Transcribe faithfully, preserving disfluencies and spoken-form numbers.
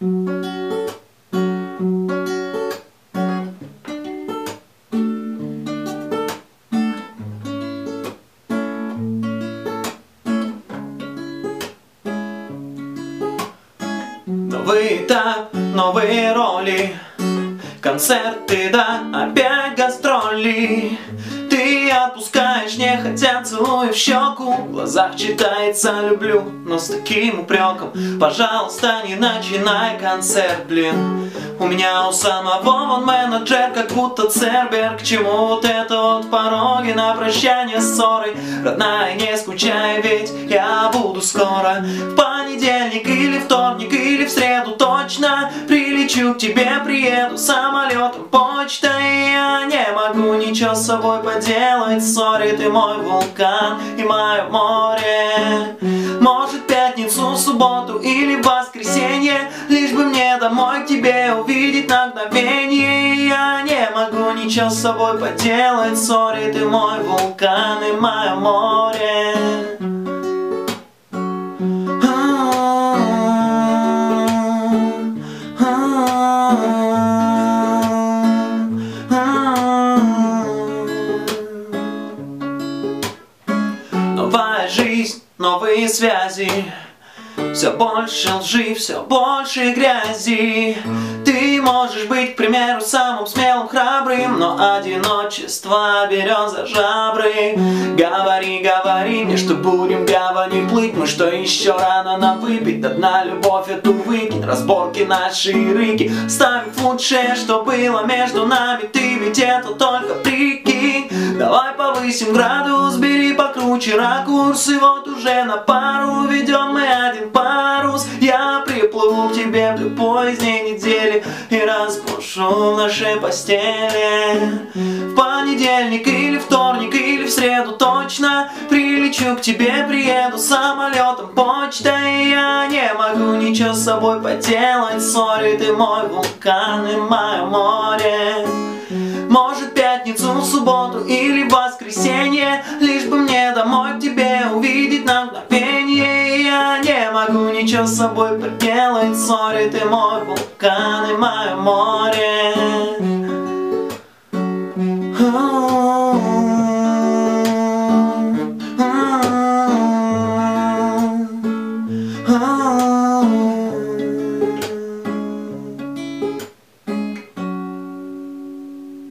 Новый этап, новые роли, концерты, да, опять гастроли. Ты отпускаешь, не хотя целую в щеку, в глазах читается «люблю», но с таким упреком: пожалуйста, не начинай концерт, блин. У меня у самого вон менеджер, как будто Цербер. К чему вот это вот пороги на прощание с ссорой? Родная, не скучай, ведь я буду скоро. В понедельник или вторник или в среду точно прилечу к тебе, приеду самолетом, почтой. Я не могу ничего с собой поделать, сори, ты мой вулкан и мое море. Может, пятницу, субботу или воскресенье, лишь бы мне домой к тебе увидеть на мгновенье. Я не могу ничего с собой поделать, сори, ты мой вулкан и мое море. Новая жизнь, новые связи, все больше лжи, все больше грязи. Ты можешь быть, к примеру, самым смелым, храбрым, но одиночество берет за жабры. Говори, говори мне, что будем гавани плыть, мы что, еще рано нам выпить до дна, любовь эту выкинь, разборки наши рыки, ставим в лучшее, что было между нами. Ты ведь это только прикинь. Давай повысим градус, бери покруче ракурс, и вот уже на пару ведем мы один парус. Я приплыву к тебе в поздней неделе и распушу в нашей постели. В понедельник или вторник или в среду точно прилечу к тебе, приеду самолетом, почтой. Я не могу ничего с собой поделать, сори, ты мой вулкан и мое море. Может, пятницу, субботу или воскресенье, лишь бы мне домой к тебе увидеть на мгновенье. Я не могу ничего с собой поделать, сори, ты мой вулкан и мое море.